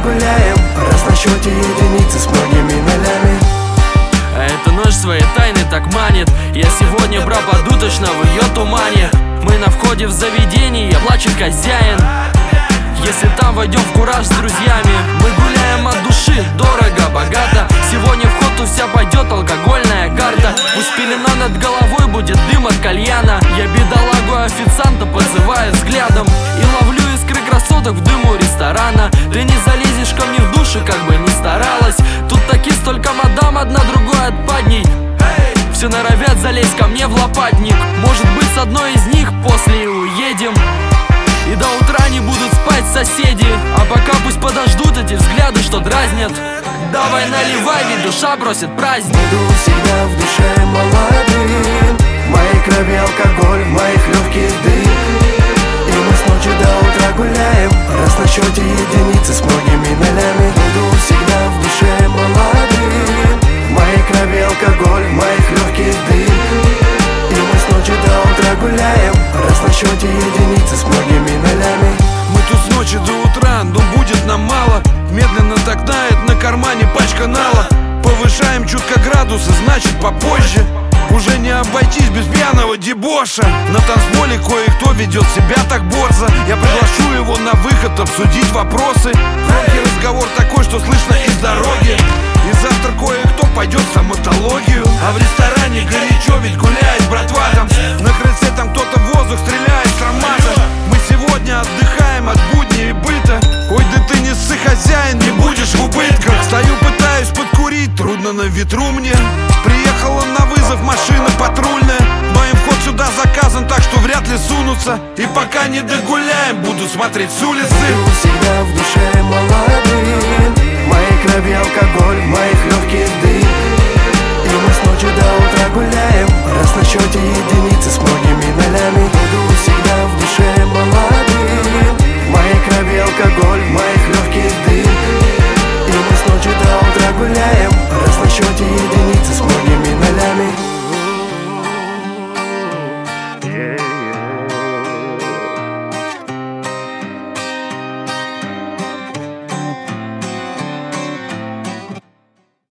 гуляем, раз на счете единицы с многими нолями. А эта ночь своей тайны так манит. Я сегодня пропаду точно в ее тумане. Мы на входе в заведение, плачет хозяин. Если там войдем в кураж с друзьями, мы гуляем от души, дорого, богато. Сегодня в ход вся пойдет алкогольная карта. Пусть пелена над головой будет дым от кальяна. Я бедолагу официанта подзываю взглядом и ловлю искры красоток в дыму ресторана. Ты не залезешь ко мне в душу, как бы ни старалась. Тут таки столько мадам, одна другой отпадней. Все норовят залезть ко мне в лопатник. Может быть, с одной из них после и уедем. И до утра не будут спать соседи. А пока пусть подождут эти взгляды, что дразнят. Давай наливай, ведь душа просит праздник. Буду всегда в душе молодым. В моей крови алкоголь, в моих легких дым. И мы с ночи до утра гуляем, раз на счете единицы с многими нолями. Буду всегда в душе молодым. В моей крови алкоголь, в моих легких дым. И мы с ночи до утра гуляем, раз на счете единицы с многими нолями. Мы тут с ночи до утра, но будет нам мало. Медленно так тает на кармане пачка нала. Повышаем чутко градусы, значит попозже. Уже не обойтись без пьяного дебоша. На танцполе кое-кто ведет себя так борзо. Я приглашу его на выход обсудить вопросы. Громкий разговор такой, что слышно из дороги. И завтра кое-кто пойдет в стоматологию. А в ресторане горячо, ведь гуляет братва там. На крыльце там кто-то в воздух стреляет с ромата. Мы сегодня отдыхаем от будней и быта. Ой, да ты не ссы, хозяин, не будешь в убытках. Стою, пытаюсь подкурить, трудно на ветру мне. Приехала на вызов машина патрульная, но им вход сюда заказан, так что вряд ли сунутся. И пока не догуляем, буду смотреть с улицы. Буду всегда в